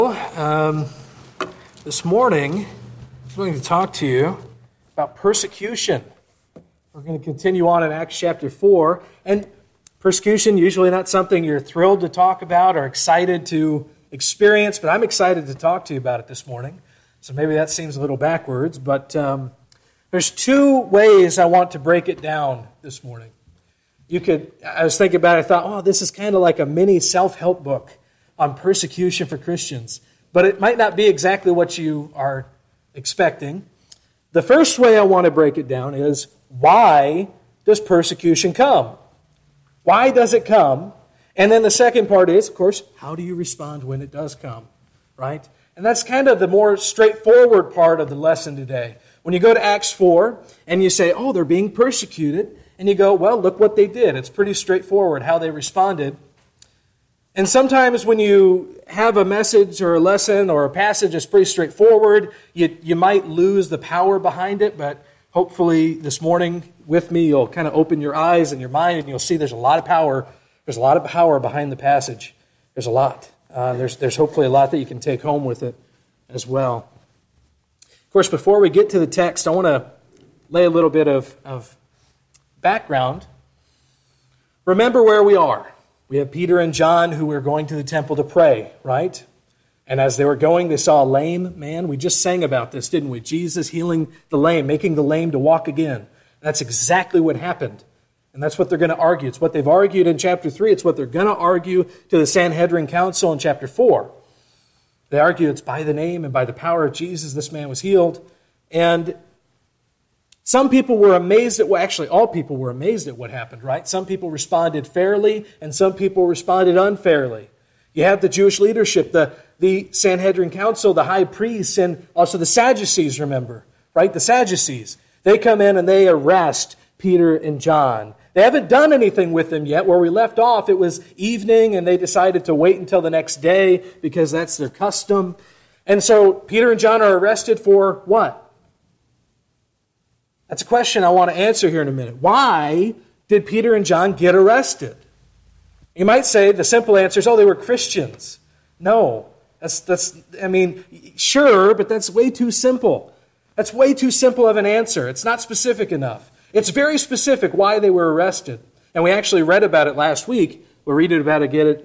This morning, I'm going to talk to you about persecution. We're going to continue on in Acts chapter 4. And persecution, usually not something you're thrilled to talk about or excited to experience, but I'm excited to talk to you about it this morning. So maybe that seems a little backwards, but there's two ways I want to break it down this morning. I was thinking about it, I thought, this is kind of like a mini self-help book on persecution for Christians. But it might not be exactly what you are expecting. The first way I want to break it down is, why does persecution come? Why does it come? And then the second part is, of course, how do you respond when it does come? Right? And that's kind of the more straightforward part of the lesson today. When you go to Acts 4 and you say, they're being persecuted, and you go, well, look what they did. It's pretty straightforward how they responded. And sometimes when you have a message or a lesson or a passage that's pretty straightforward, you might lose the power behind it, but hopefully this morning with me, you'll kind of open your eyes and your mind and you'll see there's a lot of power. There's a lot of power behind the passage. There's a lot. There's hopefully a lot that you can take home with it as well. Of course, before we get to the text, I want to lay a little bit of background. Remember where we are. We have Peter and John who were going to the temple to pray, right? And as they were going, they saw a lame man. We just sang about this, didn't we? Jesus healing the lame, making the lame to walk again. That's exactly what happened. And that's what they're going to argue. It's what they've argued in chapter 3. It's what they're going to argue to the Sanhedrin Council in chapter 4. They argue it's by the name and by the power of Jesus this man was healed. And some people were amazed at all people were amazed at what happened, right? Some people responded fairly and some people responded unfairly. You have the Jewish leadership, the Sanhedrin Council, the high priests, and also the Sadducees, remember, right? The Sadducees. They come in and they arrest Peter and John. They haven't done anything with them yet. Where we left off, it was evening and they decided to wait until the next day because that's their custom. And so Peter and John are arrested for what? That's a question I want to answer here in a minute. Why did Peter and John get arrested? You might say the simple answer is, they were Christians. No, sure, but that's way too simple. That's way too simple of an answer. It's not specific enough. It's very specific why they were arrested. And we actually read about it last week. We'll read about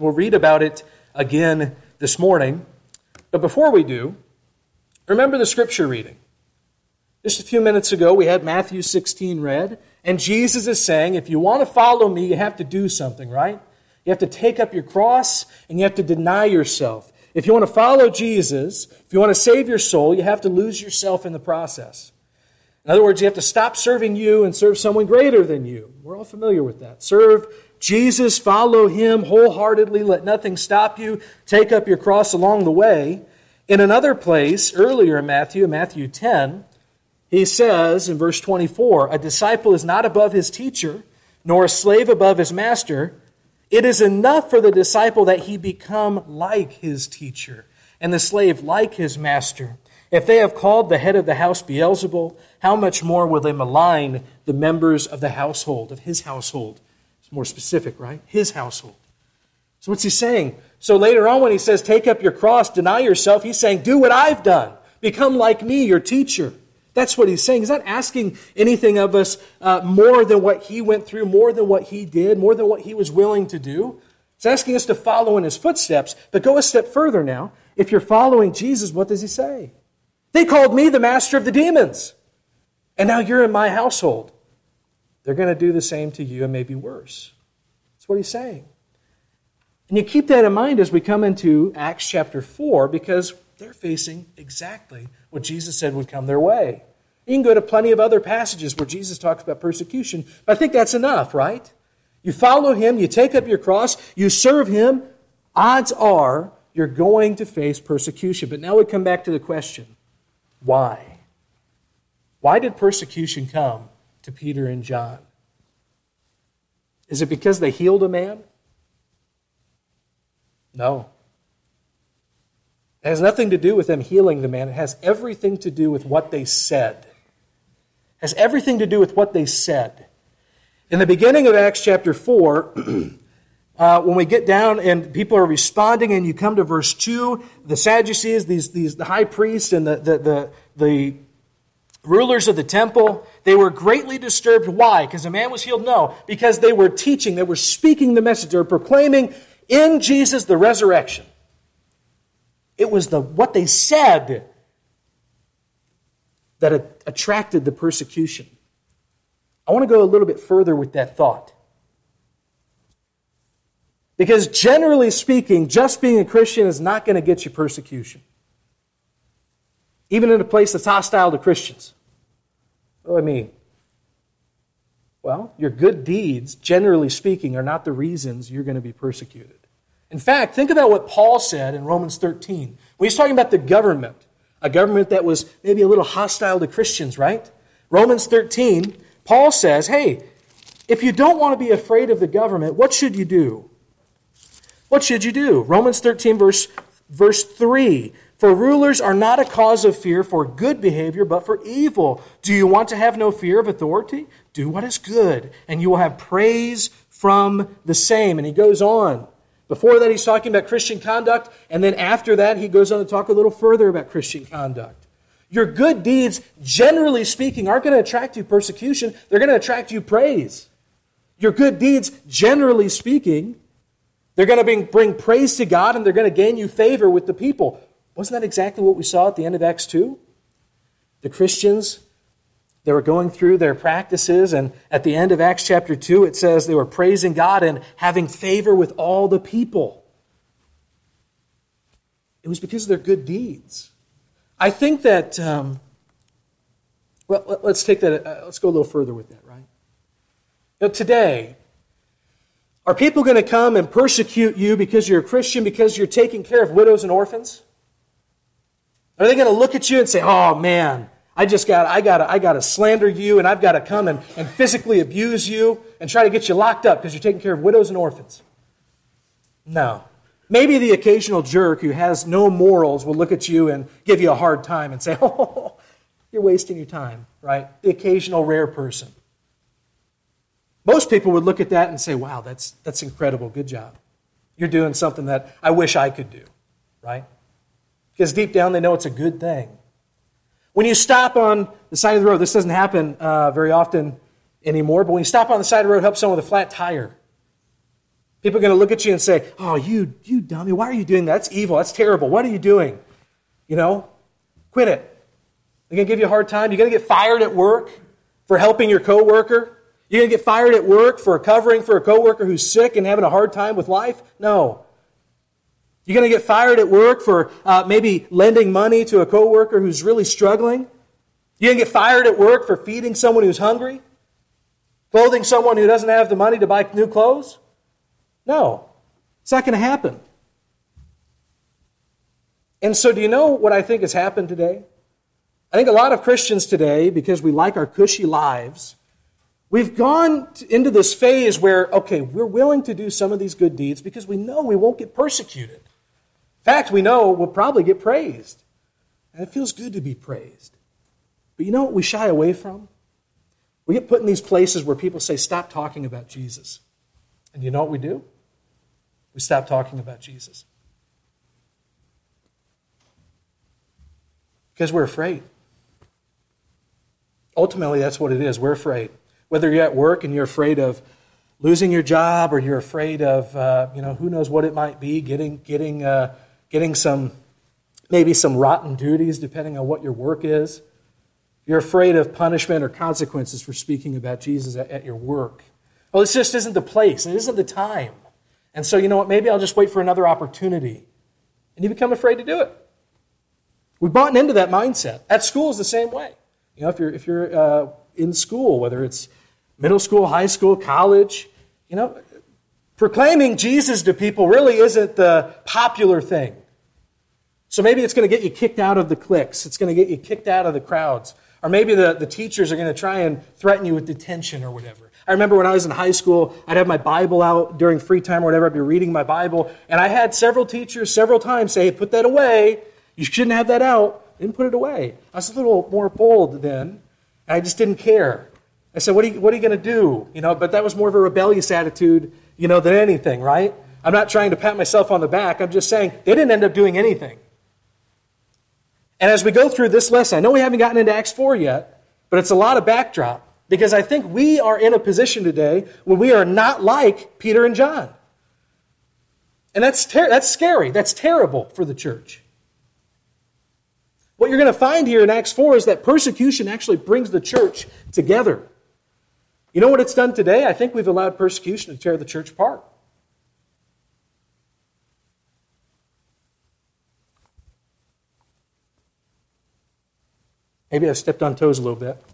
it again this morning. But before we do, remember the scripture reading. Just a few minutes ago, we had Matthew 16 read, and Jesus is saying, if you want to follow me, you have to do something, right? You have to take up your cross, and you have to deny yourself. If you want to follow Jesus, if you want to save your soul, you have to lose yourself in the process. In other words, you have to stop serving you and serve someone greater than you. We're all familiar with that. Serve Jesus, follow Him wholeheartedly, let nothing stop you, take up your cross along the way. In another place, earlier in Matthew 10, he says in verse 24, a disciple is not above his teacher, nor a slave above his master. It is enough for the disciple that he become like his teacher, and the slave like his master. If they have called the head of the house Beelzebul, how much more will they malign the members of the household, of his household? It's more specific, right? His household. So what's he saying? So later on when he says, take up your cross, deny yourself, he's saying, do what I've done. Become like me, your teacher. That's what he's saying. He's not asking anything of us more than what he went through, more than what he did, more than what he was willing to do. He's asking us to follow in his footsteps. But go a step further now. If you're following Jesus, what does he say? They called me the master of the demons. And now you're in my household. They're going to do the same to you and maybe worse. That's what he's saying. And you keep that in mind as we come into Acts chapter 4, because they're facing exactly what Jesus said would come their way. You can go to plenty of other passages where Jesus talks about persecution, but I think that's enough, right? You follow Him, you take up your cross, you serve Him, odds are you're going to face persecution. But now we come back to the question, why? Why did persecution come to Peter and John? Is it because they healed a man? No. It has nothing to do with them healing the man. It has everything to do with what they said. It has everything to do with what they said. In the beginning of Acts chapter 4, when we get down and people are responding, and you come to verse 2, the Sadducees, the high priests and the rulers of the temple, they were greatly disturbed. Why? Because a man was healed? No, because they were teaching, they were speaking the message, they were proclaiming in Jesus the resurrection. It was what they said that attracted the persecution. I want to go a little bit further with that thought. Because generally speaking, just being a Christian is not going to get you persecution. Even in a place that's hostile to Christians. What do I mean? Well, your good deeds, generally speaking, are not the reasons you're going to be persecuted. In fact, think about what Paul said in Romans 13. When he's talking about the government, a government that was maybe a little hostile to Christians, right? Romans 13, Paul says, hey, if you don't want to be afraid of the government, what should you do? What should you do? Romans 13, verse 3. For rulers are not a cause of fear for good behavior, but for evil. Do you want to have no fear of authority? Do what is good, and you will have praise from the same. And he goes on. Before that, he's talking about Christian conduct, and then after that, he goes on to talk a little further about Christian conduct. Your good deeds, generally speaking, aren't going to attract you persecution. They're going to attract you praise. Your good deeds, generally speaking, they're going to bring praise to God, and they're going to gain you favor with the people. Wasn't that exactly what we saw at the end of Acts 2? The Christians, they were going through their practices, and at the end of Acts chapter 2, it says they were praising God and having favor with all the people. It was because of their good deeds. I think that, let's take that, let's go a little further with that, right? Now, today, are people going to come and persecute you because you're a Christian, because you're taking care of widows and orphans? Are they going to look at you and say, oh man, I got to slander you, and I've got to come and physically abuse you and try to get you locked up because you're taking care of widows and orphans? No. Maybe the occasional jerk who has no morals will look at you and give you a hard time and say, oh, you're wasting your time, right? The occasional rare person. Most people would look at that and say, wow, that's incredible, good job. You're doing something that I wish I could do, right? Because deep down they know it's a good thing. When you stop on the side of the road, this doesn't happen very often anymore, but when you stop on the side of the road, help someone with a flat tire, people are going to look at you and say, oh, you dummy, why are you doing that? That's evil, that's terrible, what are you doing? Quit it. They're going to give you a hard time. You're going to get fired at work for helping your coworker. You're going to get fired at work for covering for a coworker who's sick and having a hard time with life? No. You're going to get fired at work for maybe lending money to a coworker who's really struggling? You're going to get fired at work for feeding someone who's hungry? Clothing someone who doesn't have the money to buy new clothes? No. It's not going to happen. And so do you know what I think has happened today? I think a lot of Christians today, because we like our cushy lives, we've gone into this phase where, okay, we're willing to do some of these good deeds because we know we won't get persecuted. In fact, we know we'll probably get praised. And it feels good to be praised. But you know what we shy away from? We get put in these places where people say, stop talking about Jesus. And you know what we do? We stop talking about Jesus. Because we're afraid. Ultimately, that's what it is. We're afraid. Whether you're at work and you're afraid of losing your job, or you're afraid of, who knows what it might be, getting some rotten duties depending on what your work is. You're afraid of punishment or consequences for speaking about Jesus at your work. Well, this just isn't the place. It isn't the time. And so, you know what? Maybe I'll just wait for another opportunity. And you become afraid to do it. We've bought into that mindset. At school is the same way. If you're in school, whether it's middle school, high school, college, proclaiming Jesus to people really isn't the popular thing. So maybe it's going to get you kicked out of the cliques. It's going to get you kicked out of the crowds. Or maybe the teachers are going to try and threaten you with detention or whatever. I remember when I was in high school, I'd have my Bible out during free time or whatever. I'd be reading my Bible. And I had several teachers several times say, hey, put that away. You shouldn't have that out. I didn't put it away. I was a little more bold then. And I just didn't care. I said, what are you going to do? But that was more of a rebellious attitude than anything, right? I'm not trying to pat myself on the back. I'm just saying they didn't end up doing anything. And as we go through this lesson, I know we haven't gotten into Acts 4 yet, but it's a lot of backdrop because I think we are in a position today where we are not like Peter and John. And that's scary. That's terrible for the church. What you're going to find here in Acts 4 is that persecution actually brings the church together. You know what it's done today? I think we've allowed persecution to tear the church apart. Maybe I've stepped on toes a little bit.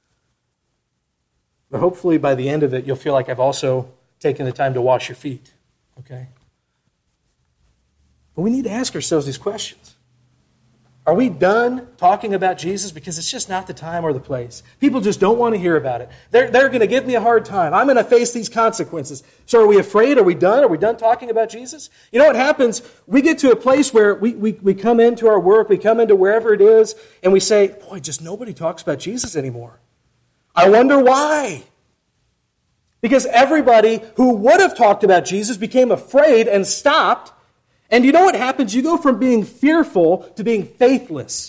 But hopefully by the end of it, you'll feel like I've also taken the time to wash your feet. Okay? But we need to ask ourselves these questions. Are we done talking about Jesus? Because it's just not the time or the place. People just don't want to hear about it. They're going to give me a hard time. I'm going to face these consequences. So are we afraid? Are we done? Are we done talking about Jesus? You know what happens? We get to a place where we come into our work, we come into wherever it is, and we say, boy, just nobody talks about Jesus anymore. I wonder why. Because everybody who would have talked about Jesus became afraid and stopped. And you know what happens? You go from being fearful to being faithless.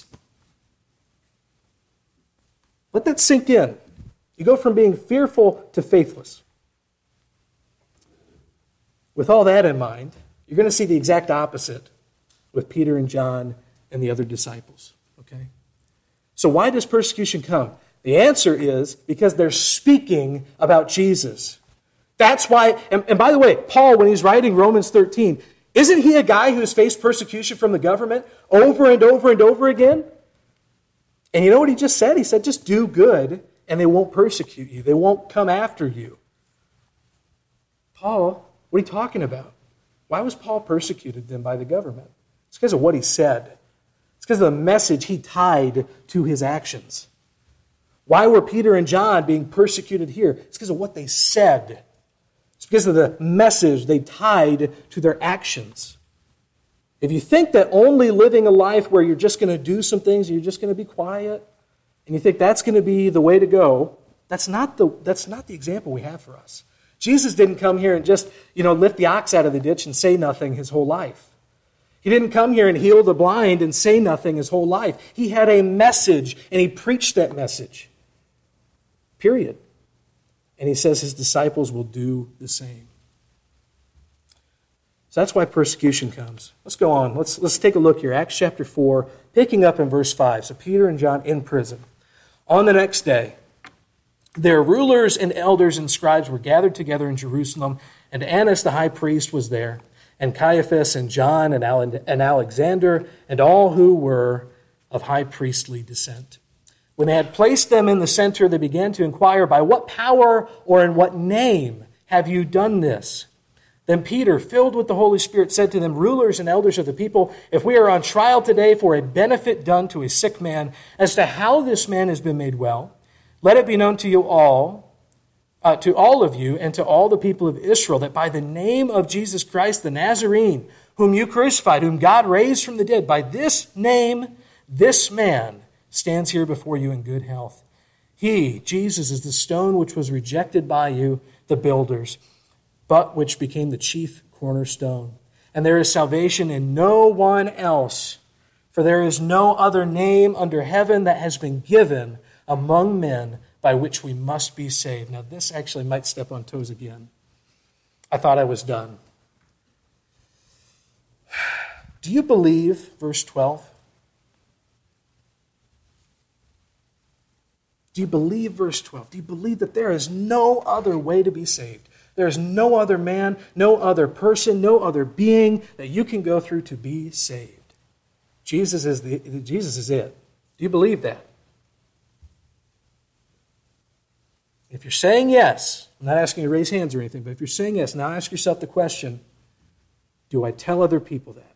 Let that sink in. You go from being fearful to faithless. With all that in mind, you're going to see the exact opposite with Peter and John and the other disciples. Okay? So why does persecution come? The answer is because they're speaking about Jesus. That's why, and by the way, Paul, when he's writing Romans 13, isn't he a guy who's faced persecution from the government over and over and over again? And you know what he just said? He said, just do good and they won't persecute you. They won't come after you. Paul, what are you talking about? Why was Paul persecuted then by the government? It's because of what he said. It's because of the message he tied to his actions. Why were Peter and John being persecuted here? It's because of what they said. It's because of the message they tied to their actions. If you think that only living a life where you're just going to do some things, you're just going to be quiet, and you think that's going to be the way to go, that's not the example we have for us. Jesus didn't come here and just, lift the ox out of the ditch and say nothing his whole life. He didn't come here and heal the blind and say nothing his whole life. He had a message, and he preached that message. Period. And he says his disciples will do the same. So that's why persecution comes. Let's go on. Let's take a look here. Acts chapter 4, picking up in verse 5. So Peter and John in prison. On the next day, their rulers and elders and scribes were gathered together in Jerusalem, and Annas the high priest was there, and Caiaphas and John and Alexander, and all who were of high priestly descent. When they had placed them in the center, they began to inquire, by what power or in what name have you done this? Then Peter, filled with the Holy Spirit, said to them, rulers and elders of the people, if we are on trial today for a benefit done to a sick man, as to how this man has been made well, let it be known to you all, to all of you, and to all the people of Israel, that by the name of Jesus Christ the Nazarene, whom you crucified, whom God raised from the dead, by this name, this man stands here before you in good health. He, Jesus, is the stone which was rejected by you, the builders, but which became the chief cornerstone. And there is salvation in no one else, for there is no other name under heaven that has been given among men by which we must be saved. Now, this actually might step on toes again. I thought I was done. Do you believe, verse 12? Do you believe verse 12? Do you believe that there is no other way to be saved? There is no other man, no other person, no other being that you can go through to be saved. Jesus is it. Do you believe that? If you're saying yes, I'm not asking you to raise hands or anything, but if you're saying yes, now ask yourself the question, do I tell other people that?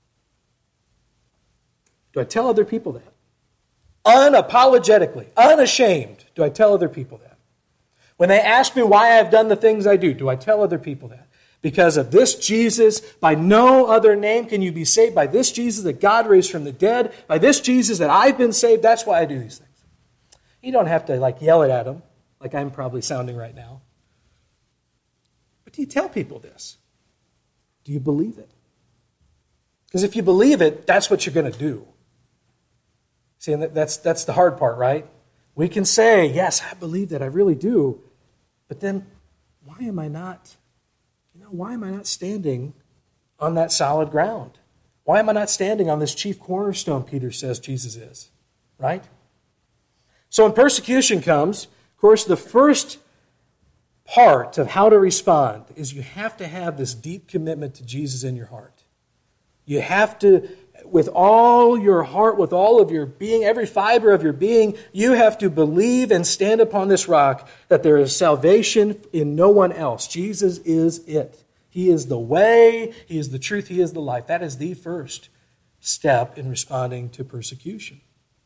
Do I tell other people that? Unapologetically, unashamed, do I tell other people that? When they ask me why I've done the things I do I tell other people that? Because of this Jesus, by no other name can you be saved. By this Jesus that God raised from the dead, by this Jesus that I've been saved, that's why I do these things. You don't have to yell it at them, like I'm probably sounding right now. But do you tell people this? Do you believe it? Because if you believe it, that's what you're going to do. See, and that's the hard part, right? We can say, yes, I believe that, I really do. But then, why am I not standing on that solid ground? Why am I not standing on this chief cornerstone, Peter says Jesus is? Right? So when persecution comes, of course, the first part of how to respond is you have to have this deep commitment to Jesus in your heart. You have to, with all your heart, with all of your being, every fiber of your being, you have to believe and stand upon this rock that there is salvation in no one else. Jesus is it. He is the way, He is the truth, He is the life. That is the first step in responding to persecution.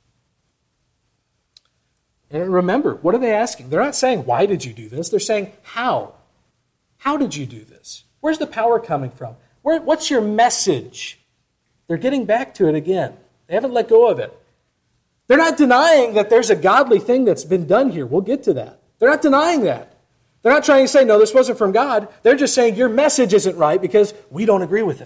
And remember, what are they asking? They're not saying, why did you do this? They're saying, how? How did you do this? Where's the power coming from? What's your message? They're getting back to it again. They haven't let go of it. They're not denying that there's a godly thing that's been done here. We'll get to that. They're not denying that. They're not trying to say, no, this wasn't from God. They're just saying your message isn't right because we don't agree with it.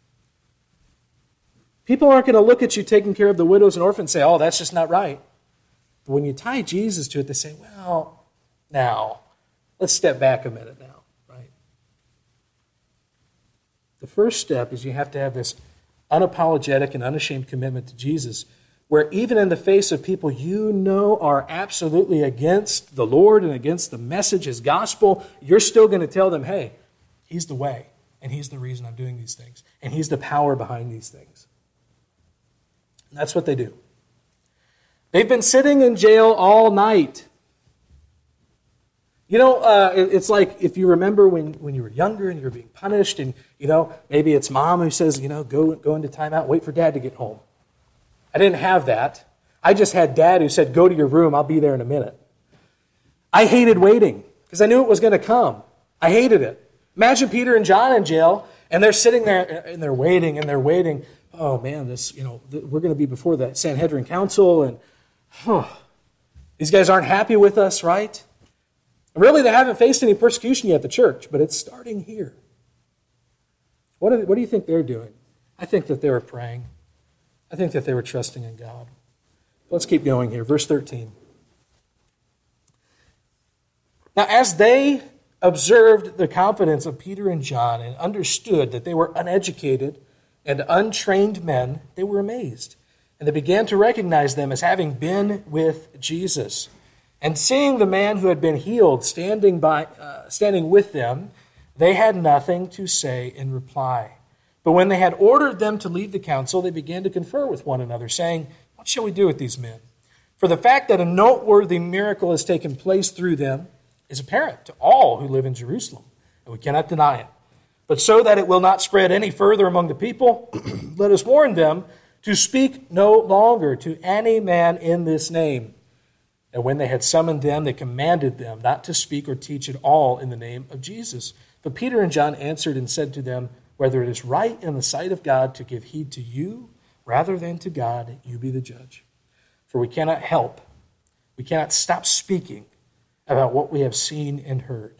People aren't going to look at you taking care of the widows and orphans and say, oh, that's just not right. But when you tie Jesus to it, they say, well, now, let's step back a minute now, right? The first step is you have to have this unapologetic and unashamed commitment to Jesus, where even in the face of people you know are absolutely against the Lord and against the message, His gospel, you're still going to tell them, hey, He's the way, and He's the reason I'm doing these things, and He's the power behind these things. And that's what they do. They've been sitting in jail all night. You know, it's like if you remember when you were younger and you were being punished and, maybe it's mom who says, go into timeout, wait for dad to get home. I didn't have that. I just had dad who said, go to your room, I'll be there in a minute. I hated waiting because I knew it was going to come. I hated it. Imagine Peter and John in jail and they're sitting there and they're waiting and they're waiting. Oh man, we're going to be before the Sanhedrin Council and these guys aren't happy with us, right? Really, they haven't faced any persecution yet, the church, but it's starting here. What do you think they're doing? I think that they were praying. I think that they were trusting in God. Let's keep going here. Verse 13. Now, as they observed the confidence of Peter and John and understood that they were uneducated and untrained men, they were amazed. And they began to recognize them as having been with Jesus. And seeing the man who had been healed standing with them, they had nothing to say in reply. But when they had ordered them to leave the council, they began to confer with one another, saying, what shall we do with these men? For the fact that a noteworthy miracle has taken place through them is apparent to all who live in Jerusalem, and we cannot deny it. But so that it will not spread any further among the people, let us warn them to speak no longer to any man in this name. And when they had summoned them, they commanded them not to speak or teach at all in the name of Jesus. But Peter and John answered and said to them, whether it is right in the sight of God to give heed to you rather than to God, you be the judge. For we cannot stop speaking about what we have seen and heard.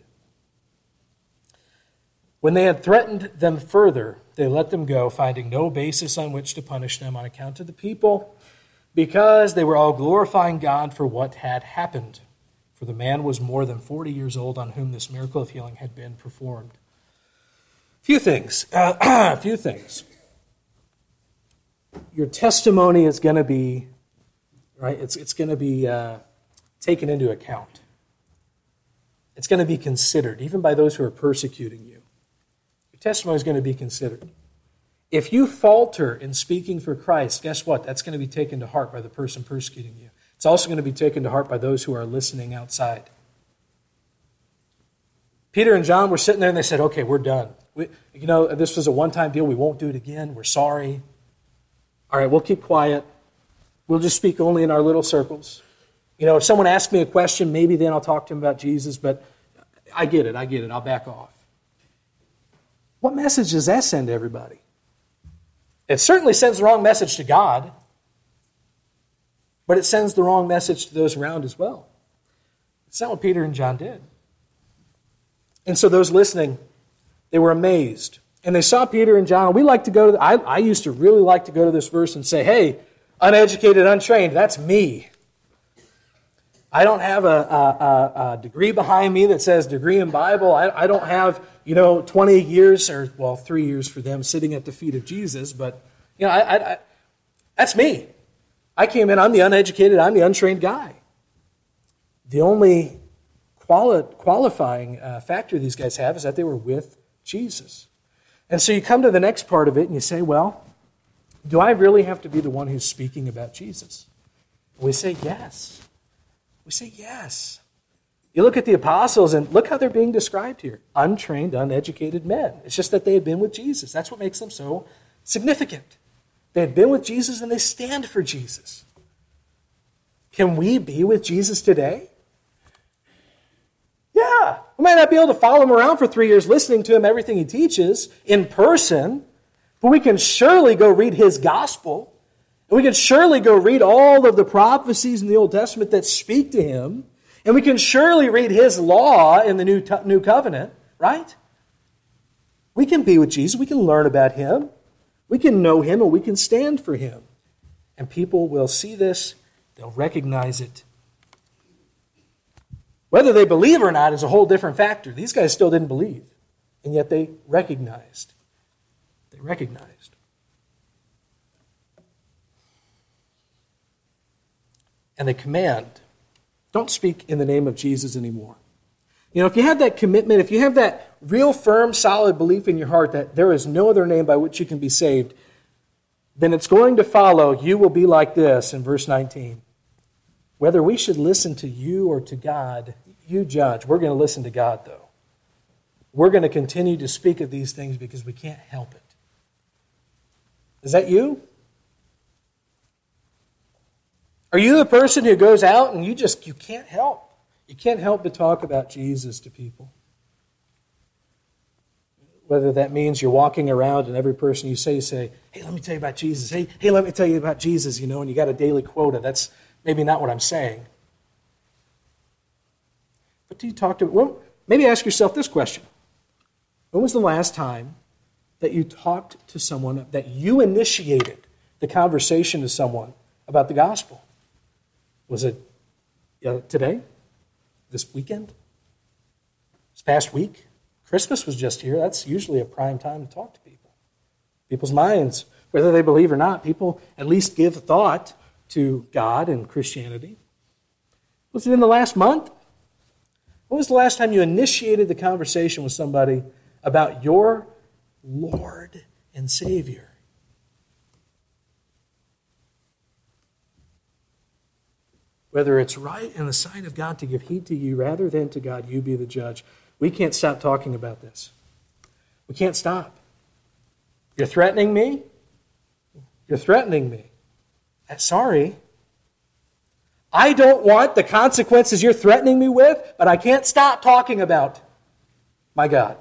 When they had threatened them further, they let them go, finding no basis on which to punish them on account of the people, because they were all glorifying God for what had happened. For the man was more than 40 years old on whom this miracle of healing had been performed. Few things. Your testimony is going to be, right? It's going to be taken into account. It's going to be considered, even by those who are persecuting you. Your testimony is going to be considered. If you falter in speaking for Christ, guess what? That's going to be taken to heart by the person persecuting you. It's also going to be taken to heart by those who are listening outside. Peter and John were sitting there and they said, okay, we're done. This was a one-time deal. We won't do it again. We're sorry. All right, we'll keep quiet. We'll just speak only in our little circles. If someone asks me a question, maybe then I'll talk to them about Jesus, but I get it. I'll back off. What message does that send to everybody? It certainly sends the wrong message to God, but it sends the wrong message to those around as well. It's not what Peter and John did. And so those listening, they were amazed. And they saw Peter and John. We like to go to, I used to really like to go to this verse and say, hey, uneducated, untrained, that's me. I don't have a degree behind me that says degree in Bible. I don't have, 20 years, 3 years for them sitting at the feet of Jesus. But, that's me. I came in, I'm the uneducated, I'm the untrained guy. The only qualifying factor these guys have is that they were with Jesus. And so you come to the next part of it and you say, well, do I really have to be the one who's speaking about Jesus? And we say yes. We say yes. You look at the apostles and look how they're being described here. Untrained, uneducated men. It's just that they had been with Jesus. That's what makes them so significant. They had been with Jesus and they stand for Jesus. Can we be with Jesus today? Yeah. We might not be able to follow him around for 3 years listening to him, everything he teaches in person, but we can surely go read his gospel. And we can surely go read all of the prophecies in the Old Testament that speak to him. And we can surely read his law in the New Covenant, right? We can be with Jesus. We can learn about him. We can know him and we can stand for him. And people will see this. They'll recognize it. Whether they believe or not is a whole different factor. These guys still didn't believe. And yet they recognized. They recognized. And they command, don't speak in the name of Jesus anymore. If you have that commitment, if you have that real firm, solid belief in your heart that there is no other name by which you can be saved, then it's going to follow, you will be like this in verse 19. Whether we should listen to you or to God, you judge. We're going to listen to God, though. We're going to continue to speak of these things because we can't help it. Is that you? Are you the person who goes out and you can't help? You can't help but talk about Jesus to people. Whether that means you're walking around and every person you say, hey, let me tell you about Jesus. Hey, let me tell you about Jesus, and you got a daily quota. That's maybe not what I'm saying. But do you talk to, well, maybe ask yourself this question. When was the last time that you talked to someone, that you initiated the conversation to someone about the gospel? Was it today? This weekend? This past week? Christmas was just here. That's usually a prime time to talk to people. People's minds, whether they believe or not, people at least give thought to God and Christianity. Was it in the last month? When was the last time you initiated the conversation with somebody about your Lord and Savior? Whether it's right in the sight of God to give heed to you rather than to God, you be the judge. We can't stop talking about this. We can't stop. You're threatening me? You're threatening me. Sorry. I don't want the consequences you're threatening me with, but I can't stop talking about my God.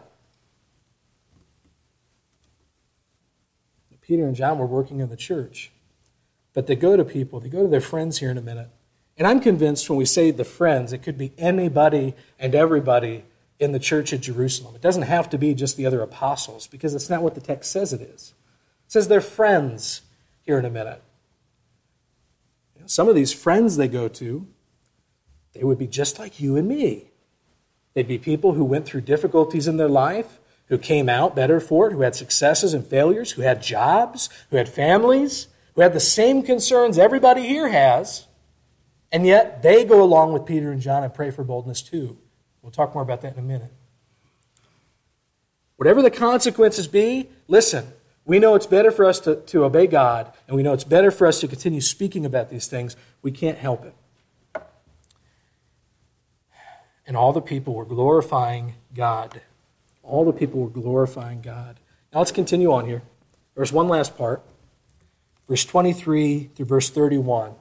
Peter and John were working in the church, but they go to people, they go to their friends here in a minute. And I'm convinced when we say the friends, it could be anybody and everybody in the church at Jerusalem. It doesn't have to be just the other apostles, because it's not what the text says it is. It says they're friends here in a minute. Some of these friends they go to, they would be just like you and me. They'd be people who went through difficulties in their life, who came out better for it, who had successes and failures, who had jobs, who had families, who had the same concerns everybody here has, and yet they go along with Peter and John and pray for boldness too. We'll talk more about that in a minute. Whatever the consequences be, listen, we know it's better for us to obey God, and we know it's better for us to continue speaking about these things. We can't help it. And all the people were glorifying God. All the people were glorifying God. Now let's continue on here. There's one last part. Verse 23 through verse 31.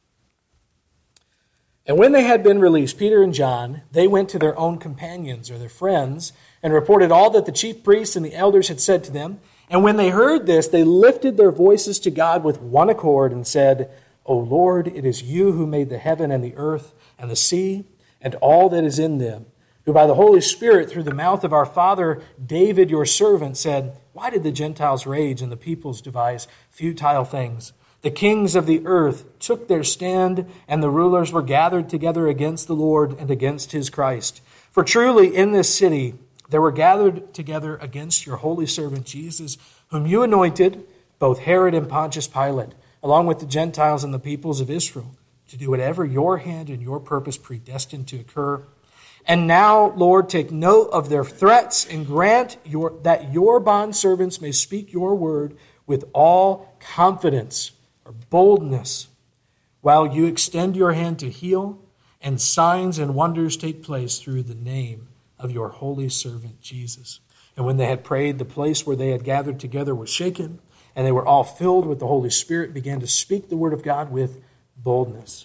And when they had been released, Peter and John, they went to their own companions or their friends and reported all that the chief priests and the elders had said to them. And when they heard this, they lifted their voices to God with one accord and said, O Lord, it is you who made the heaven and the earth and the sea and all that is in them. who by the Holy Spirit, through the mouth of our father David, your servant, said, why did the Gentiles rage and the peoples devise futile things? The kings of the earth took their stand, and the rulers were gathered together against the Lord and against his Christ. For truly in this city there were gathered together against your holy servant Jesus, whom you anointed, both Herod and Pontius Pilate, along with the Gentiles and the peoples of Israel, to do whatever your hand and your purpose predestined to occur. And now, Lord, take note of their threats and grant that your bondservants may speak your word with all confidence or boldness, while you extend your hand to heal, and signs and wonders take place through the name of your holy servant Jesus. And when they had prayed, the place where they had gathered together was shaken, and they were all filled with the Holy Spirit and began to speak the word of God with boldness.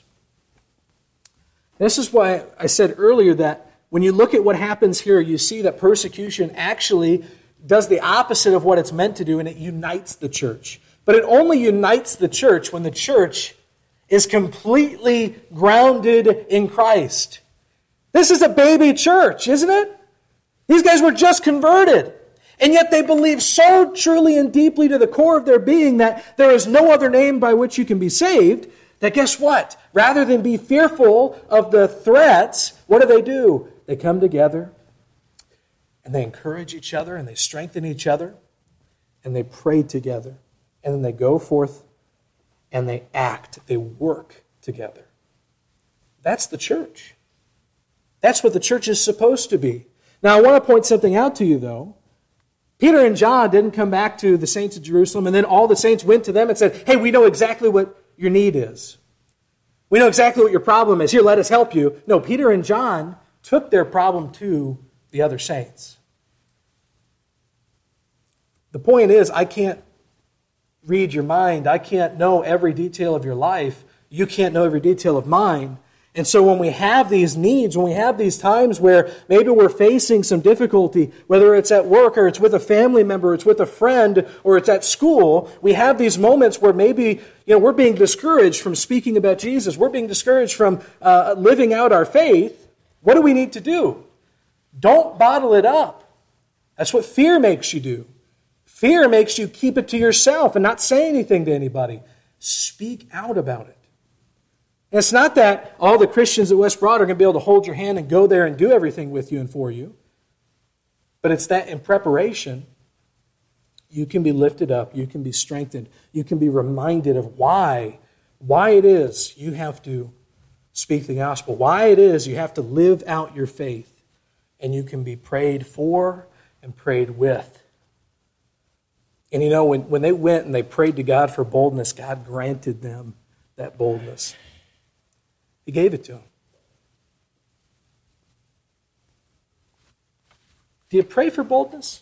This is why I said earlier that when you look at what happens here, you see that persecution actually does the opposite of what it's meant to do, and it unites the church. But it only unites the church when the church is completely grounded in Christ. This is a baby church, isn't it? These guys were just converted. And yet they believe so truly and deeply to the core of their being that there is no other name by which you can be saved, that guess what? Rather than be fearful of the threats, what do? They come together and they encourage each other and they strengthen each other and they pray together. And then they go forth and they act, they work together. That's the church. That's what the church is supposed to be. Now I want to point something out to you though. Peter and John didn't come back to the saints of Jerusalem and then all the saints went to them and said, hey, we know exactly what your need is. We know exactly what your problem is. Here, let us help you. No, Peter and John took their problem to the other saints. The point is, I can't read your mind. I can't know every detail of your life. You can't know every detail of mine. And so when we have these needs, when we have these times where maybe we're facing some difficulty, whether it's at work or it's with a family member, it's with a friend, or it's at school, we have these moments where maybe we're being discouraged from speaking about Jesus. We're being discouraged from living out our faith. What do we need to do? Don't bottle it up. That's what fear makes you do. Fear makes you keep it to yourself and not say anything to anybody. Speak out about it. And it's not that all the Christians at West Broad are going to be able to hold your hand and go there and do everything with you and for you. But it's that in preparation, you can be lifted up, you can be strengthened, you can be reminded of why it is you have to speak the gospel, why it is you have to live out your faith, and you can be prayed for and prayed with. And when they went and they prayed to God for boldness, God granted them that boldness. He gave it to them. Do you pray for boldness?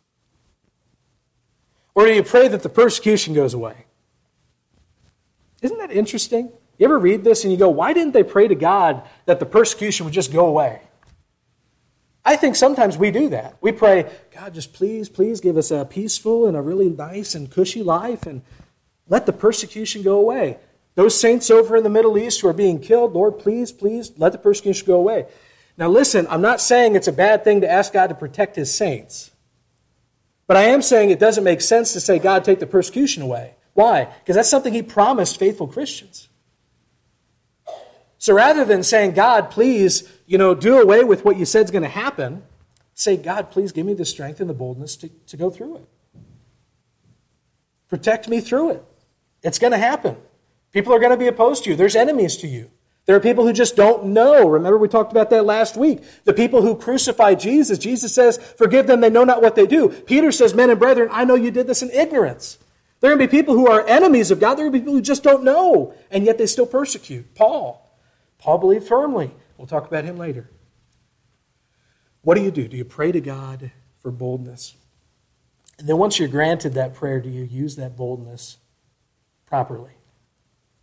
Or do you pray that the persecution goes away? Isn't that interesting? You ever read this and you go, why didn't they pray to God that the persecution would just go away? I think sometimes we do that. We pray, God, just please give us a peaceful and a really nice and cushy life and let the persecution go away. Those saints over in the Middle East who are being killed, Lord, please, let the persecution go away. Now listen, I'm not saying it's a bad thing to ask God to protect His saints. But I am saying it doesn't make sense to say, God, take the persecution away. Why? Because that's something He promised faithful Christians. So rather than saying, God, please, do away with what you said is going to happen, say, God, please give me the strength and the boldness to go through it. Protect me through it. It's going to happen. People are going to be opposed to you. There's enemies to you. There are people who just don't know. Remember, we talked about that last week. The people who crucified Jesus, Jesus says, forgive them, they know not what they do. Peter says, men and brethren, I know you did this in ignorance. There are going to be people who are enemies of God. There are going to be people who just don't know, and yet they still persecute. Paul believed firmly. We'll talk about him later. What do? Do you pray to God for boldness? And then once you're granted that prayer, do you use that boldness properly?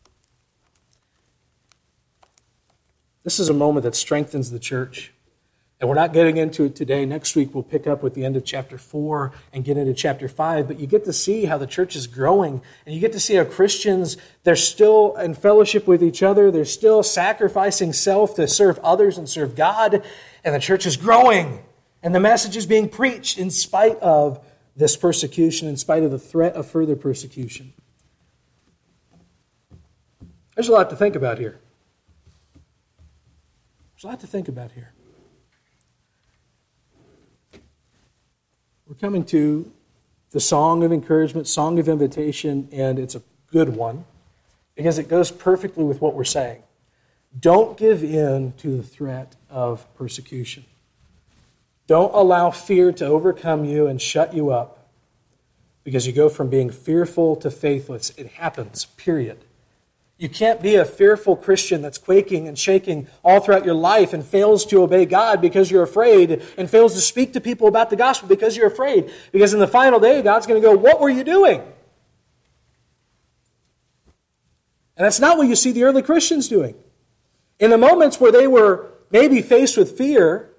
This is a moment that strengthens the church. And we're not getting into it today. Next week we'll pick up with the end of chapter 4 and get into chapter 5. But you get to see how the church is growing. And you get to see how Christians, they're still in fellowship with each other. They're still sacrificing self to serve others and serve God. And the church is growing. And the message is being preached in spite of this persecution, in spite of the threat of further persecution. There's a lot to think about here. There's a lot to think about here. We're coming to the song of encouragement, song of invitation, and it's a good one because it goes perfectly with what we're saying. Don't give in to the threat of persecution. Don't allow fear to overcome you and shut you up because you go from being fearful to faithless. It happens, period. You can't be a fearful Christian that's quaking and shaking all throughout your life and fails to obey God because you're afraid and fails to speak to people about the gospel because you're afraid. Because in the final day, God's going to go, what were you doing? And that's not what you see the early Christians doing. In the moments where they were maybe faced with fear,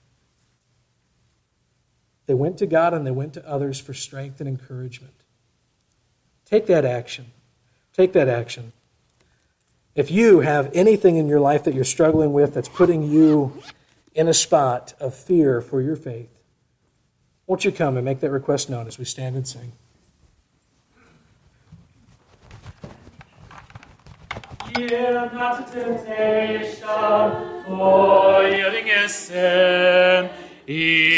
they went to God and they went to others for strength and encouragement. Take that action. Take that action. If you have anything in your life that you're struggling with that's putting you in a spot of fear for your faith, won't you come and make that request known as we stand and sing? Yield not to temptation, for yielding is sin.